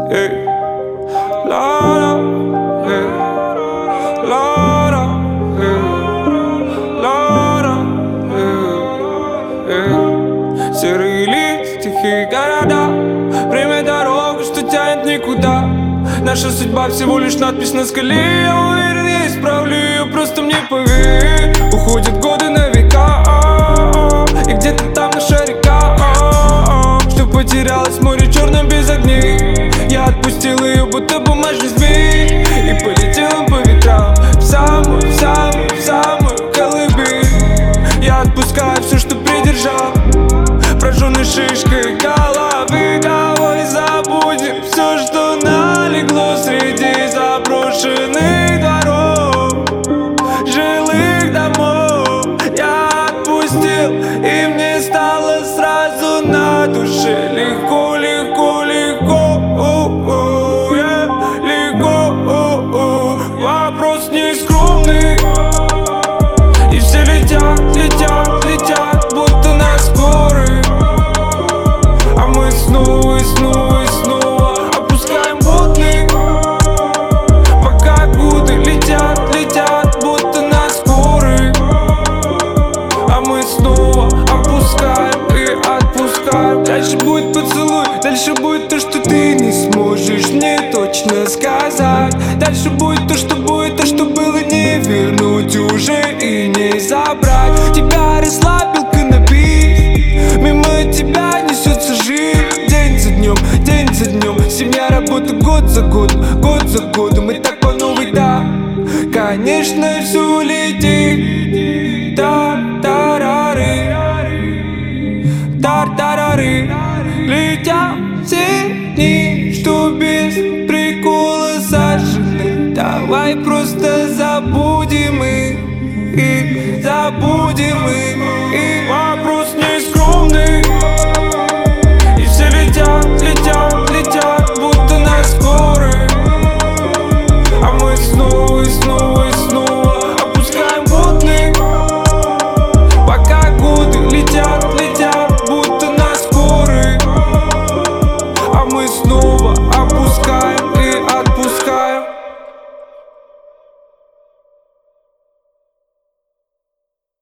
ey. Lara, ey. Lara, ey. Lara, ей. Серые лица, тихие города, время дорога, что тянет никуда. Наша судьба всего лишь надпись на скале. Я уверен, я исправлю ее, просто мне поверь. Уходят годы на века, и где-то там наша река, что потерялась в море черном без огней. Я отпустил ее, будто бумажный змей, и полетел по ветрам в самую колыбель. Я отпускаю все, что придержал, прожженной шишкой головы. Давай забудем все, что налегло среди заброшенных дворов, жилых домов. Я отпустил, и мне стало сразу на душе легко, легко, легко, легко. Вопрос не скромный, и все летят, летят, летят, будто на скорой. А мы снова и снова и снова опускаем водный, пока годы летят, летят, будто на скорой. А мы снова опускаем и отпускаем. Дальше будет поцелуй, дальше будет то, что ты не сможешь мне точно сказать. Дальше будет то, что было не вернуть уже и не забрать. Тебя расслабил канабис, мимо тебя несется жизнь. День за днем, семья, работа, год за годом. И так по новой, да, конечно, все летит. Тар-тарары, тар-тарары. Летят все дни, что без прикола сожжены. Давай просто забудем их, забудем их.